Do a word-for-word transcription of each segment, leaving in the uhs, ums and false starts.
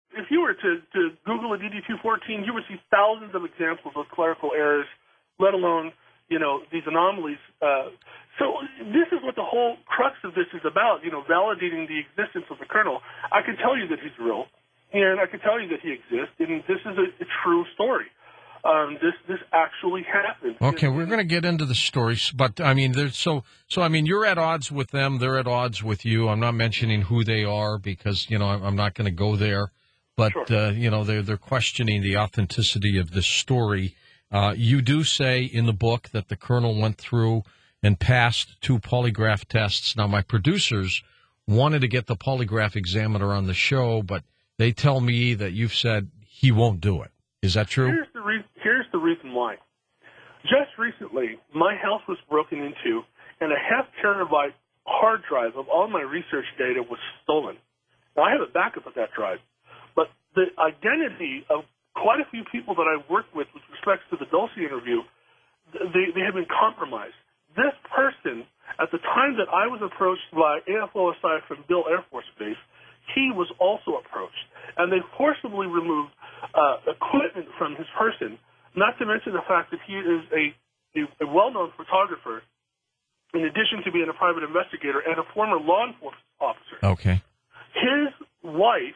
if you were to, to Google a D D two fourteen, you would see thousands of examples of clerical errors, let alone, you know, these anomalies. Uh, so this is what the whole crux of this is about, you know, validating the existence of the kernel. I can tell you that he's real, and I can tell you that he exists, and this is a, a true story. Um, this this actually happened. Okay, we're going to get into the stories, but I mean, there's so so. I mean, you're at odds with them; they're at odds with you. I'm not mentioning who they are because you know I'm, I'm not going to go there. But Sure. uh, you know, they're they're questioning the authenticity of this story. Uh, you do say in the book that the colonel went through and passed two polygraph tests. Now, my producers wanted to get the polygraph examiner on the show, but they tell me that you've said he won't do it. Is that true? Here's the, re- here's the reason why. Just recently, my house was broken into, and a half terabyte hard drive of all my research data was stolen. Now, I have a backup of that drive, but the identity of quite a few people that I've worked with with respect to the Dulce interview, they, they have been compromised. This person, at the time that I was approached by A F O S I from Bill Air Force Base, he was also approached, and they forcibly removed uh, equipment from his person, not to mention the fact that he is a, a, a well-known photographer, in addition to being a private investigator and a former law enforcement officer. Okay. His wife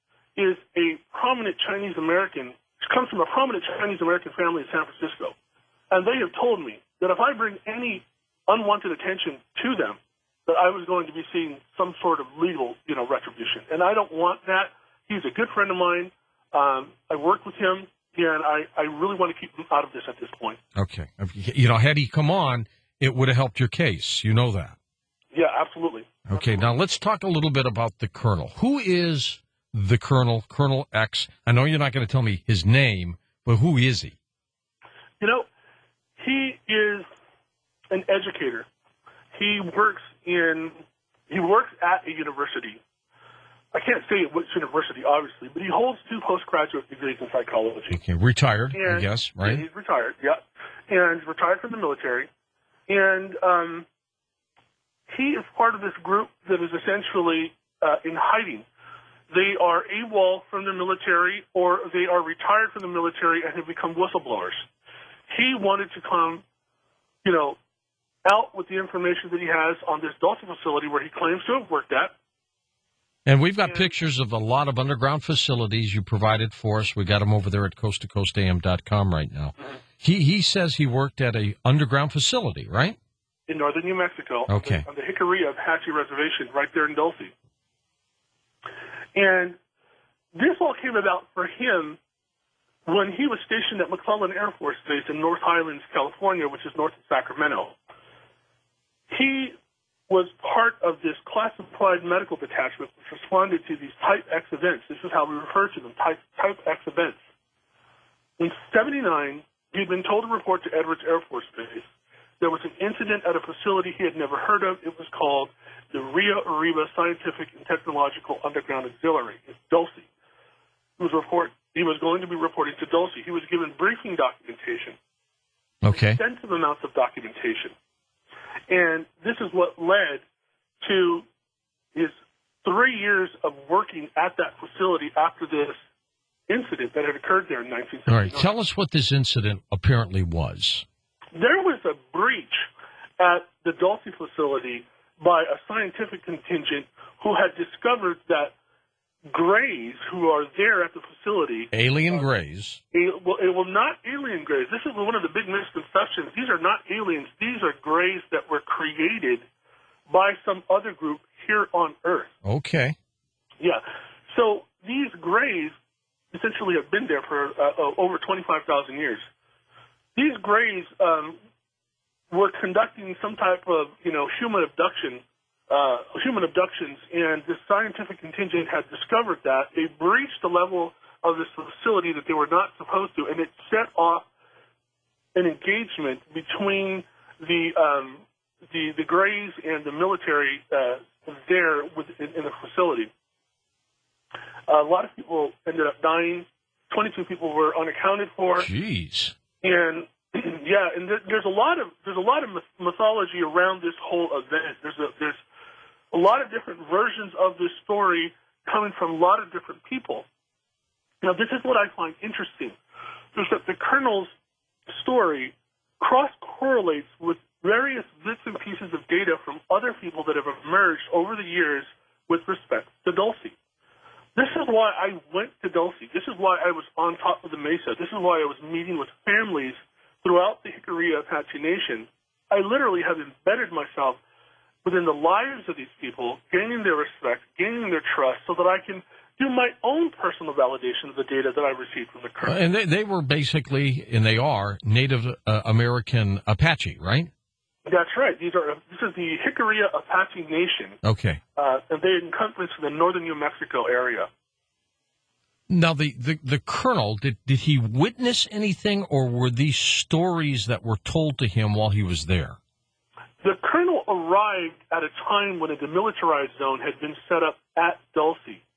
is a prominent Chinese-American, comes from a prominent Chinese-American family in San Francisco, and they have told me that if I bring any unwanted attention to them, that I was going to be seeing some sort of legal, you know, retribution. And I don't want that. He's a good friend of mine. Um, I worked with him, and I, I really want to keep him out of this at this point. Okay. You know, had he come on, it would have helped your case. You know that. Yeah, absolutely. Okay, absolutely. now let's talk a little bit about the colonel. Who is the colonel, Colonel X? I know you're not going to tell me his name, but who is he? You know, he is an educator. He works in, he works at a university. I can't say which university, obviously, but he holds two postgraduate degrees in psychology. Okay, retired, and, I guess, right? Yeah, he's retired, yeah. And he's retired from the military. And um, he is part of this group that is essentially uh, in hiding. They are AWOL from the military, or they are retired from the military and have become whistleblowers. He wanted to come, you know, out with the information that he has on this Dulce facility where he claims to have worked at. And we've got and, pictures of a lot of underground facilities you provided for us. We got them over there at coast to coast a m dot com right now. Mm-hmm. He he says he worked at a underground facility, right? In northern New Mexico. Okay. On the, on the Jicarilla Apache Reservation right there in Dulce. And this all came about for him when he was stationed at McClellan Air Force Base in North Highlands, California, which is north of Sacramento. He was part of this classified medical detachment which responded to these Type X events. This is how we refer to them, Type, type X events. In seventy-nine, he'd been told to report to Edwards Air Force Base. There was an incident at a facility he had never heard of. It was called the Rio Arriba Scientific and Technological Underground Auxiliary. It's Dulce. He was, report, he was going to be reporting to Dulce. He was given briefing documentation. Okay. Extensive amounts of documentation. And this is what led to his three years of working at that facility after this incident that had occurred there in nineteen seventy-nine. All right, tell us what this incident apparently was. There was a breach at the Dulce facility by a scientific contingent who had discovered that Greys who are there at the facility. Alien uh, Greys. A, well, it will not alien Greys. This is one of the big misconceptions. These are not aliens. These are Greys that were created by some other group here on Earth. Okay. Yeah. So these Greys essentially have been there for uh, uh, over twenty-five thousand years. These Greys um, were conducting some type of, you know, human abduction Uh, human abductions, and the scientific contingent had discovered that. They breached the level of this facility that they were not supposed to, and it set off an engagement between the um, the, the Greys and the military uh, there within, in the facility. A lot of people ended up dying. twenty-two people were unaccounted for. Jeez. And yeah, and there, there's a lot of there's a lot of mythology around this whole event. There's a there's a lot of different versions of this story coming from a lot of different people. Now, this is what I find interesting, is that the Colonel's story cross-correlates with various bits and pieces of data from other people that have emerged over the years with respect to Dulce. This is why I went to Dulce. This is why I was on top of the mesa. This is why I was meeting with families throughout the Jicarilla Apache Nation. I literally have embedded myself within the lives of these people, gaining their respect, gaining their trust, so that I can do my own personal validation of the data that I received from the Colonel. And they, they were basically, and they are, Native uh, American Apache, right? That's right. These are this is the Jicarilla Apache Nation. Okay. Uh, and they encompass the northern New Mexico area. Now, the, the, the Colonel, did, did he witness anything, or were these stories that were told to him while he was there? The Colonel arrived at a time when a demilitarized zone had been set up at Dulce.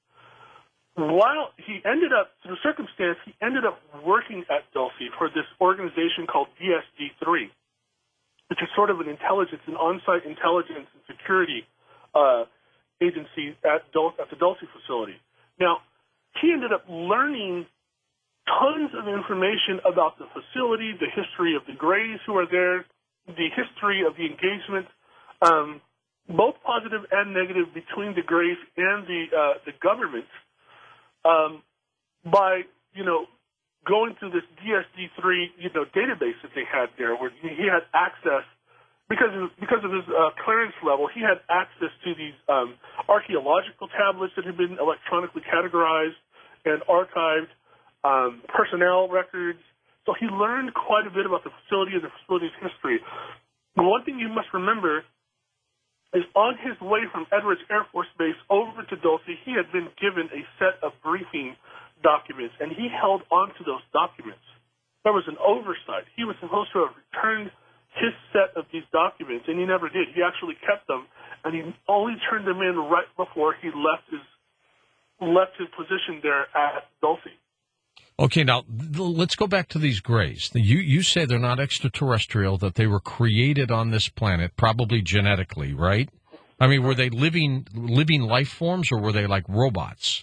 While he ended up, through circumstance, he ended up working at Dulce for this organization called D S D three, which is sort of an intelligence, an on-site intelligence and security uh, agency at, Dul- at the Dulce facility. Now, he ended up learning tons of information about the facility, the history of the Greys who are there, the history of the engagement, um, both positive and negative, between the Greys and the uh, the government. Um, by, you know, going through this D S D three, you know, database that they had there, where he had access, because of, because of his uh, clearance level, he had access to these um, archaeological tablets that had been electronically categorized and archived, um, personnel records. So he learned quite a bit about the facility and the facility's history. But one thing you must remember is on his way from Edwards Air Force Base over to Dulce, he had been given a set of briefing documents, and he held on to those documents. There was an oversight. He was supposed to have returned his set of these documents, and he never did. He actually kept them, and he only turned them in right before he left his left his position there at Dulce. Okay, now let's go back to these Greys. You you say they're not extraterrestrial, that they were created on this planet, probably genetically, right? I mean, were they living living life forms, or were they like robots?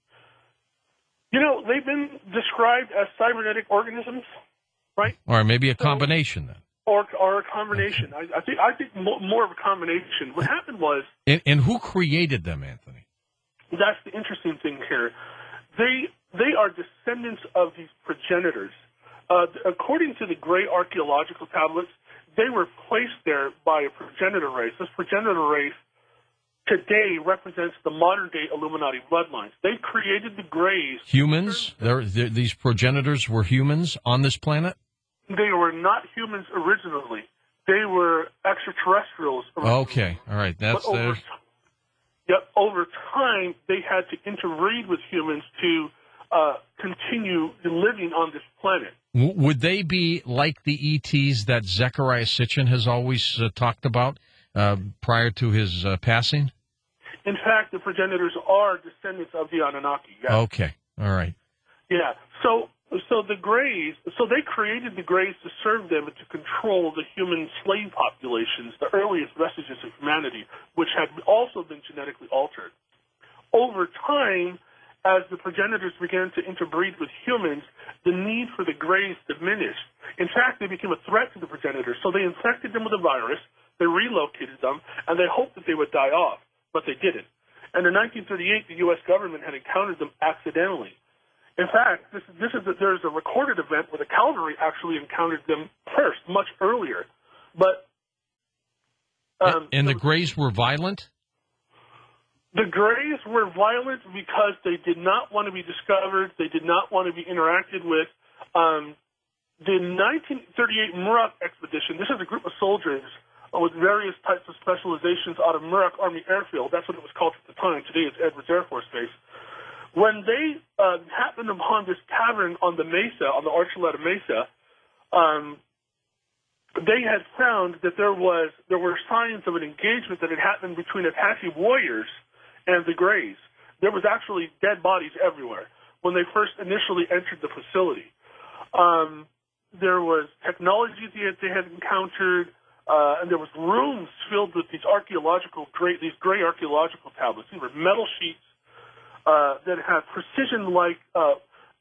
You know, they've been described as cybernetic organisms, right? Or maybe a combination then. Or, or a combination. I, I think I think more of a combination. What happened was, and, and who created them, Anthony? That's the interesting thing here. They they are descendants of these progenitors. Uh, according to the Gray archaeological tablets, they were placed there by a progenitor race. This progenitor race today represents the modern-day Illuminati bloodlines. They created the Greys. Humans? They're, they're, these progenitors were humans on this planet? They were not humans originally. They were extraterrestrials originally. Okay, all right. That's but over, yep, over time, they had to interbreed with humans to uh, continue living on this planet. W- would they be like the E Ts that Zecharia Sitchin has always uh, talked about uh, prior to his uh, passing? In fact, the progenitors are descendants of the Anunnaki. Yes. Okay, all right. Yeah, so so the Greys, so they created the Greys to serve them and to control the human slave populations, the earliest vestiges of humanity, which had also been genetically altered. Over time, as the progenitors began to interbreed with humans, the need for the Greys diminished. In fact, they became a threat to the progenitors, so they infected them with a virus, they relocated them, and they hoped that they would die off, but they didn't. And in nineteen thirty-eight, the U S government had encountered them accidentally. In fact, this, this is a, there's a recorded event where the cavalry actually encountered them first, much earlier. But um, and, and the Greys were violent? The Greys were violent because they did not want to be discovered. They did not want to be interacted with. Um, the nineteen thirty-eight Muroc expedition, this is a group of soldiers with various types of specializations out of Muroc Army Airfield. That's what it was called at the time. Today it's Edwards Air Force Base. When they uh, happened upon this cavern on the mesa, on the Archuleta Mesa, um, they had found that there was there were signs of an engagement that had happened between Apache warriors and the Greys. There was actually dead bodies everywhere when they first initially entered the facility. Um, there was technology that they had encountered, uh, and there was rooms filled with these archaeological, gray, these gray archaeological tablets. These were metal sheets uh, that had precision-like uh,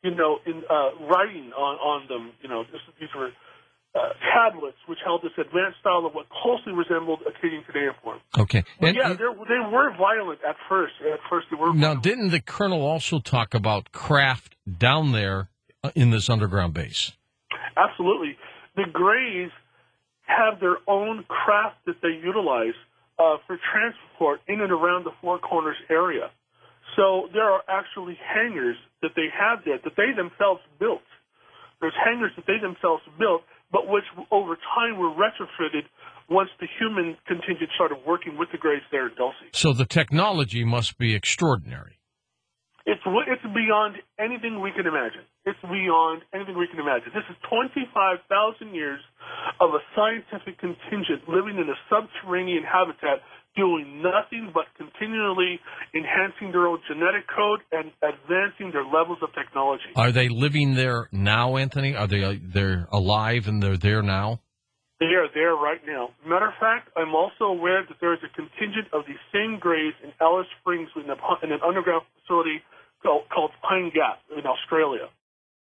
you know, in uh, writing on, on them. You know, this, these were uh, tablets which held this advanced style of what closely resembled Akkadian cuneiform. Okay. But And, yeah, and- they were violent at first. At first, they were now, violent. didn't the colonel also talk about craft down there uh, in this underground base? Absolutely. The Greys have their own craft that they utilize uh, for transport in and around the Four Corners area. So there are actually hangars that they have there that they themselves built. There's hangars that they themselves built, but which over time were retrofitted once the human contingent started working with the Greys there in Dulce. So the technology must be extraordinary. It's it's beyond anything we can imagine. It's beyond anything we can imagine. This is twenty-five thousand years of a scientific contingent living in a subterranean habitat, doing nothing but continually enhancing their own genetic code and advancing their levels of technology. Are they living there now, Anthony? Are they uh, they're alive and they're there now? They are there right now. Matter of fact, I'm also aware that there is a contingent of these same Greys in Alice Springs in, a, in an underground facility called, called Pine Gap in Australia.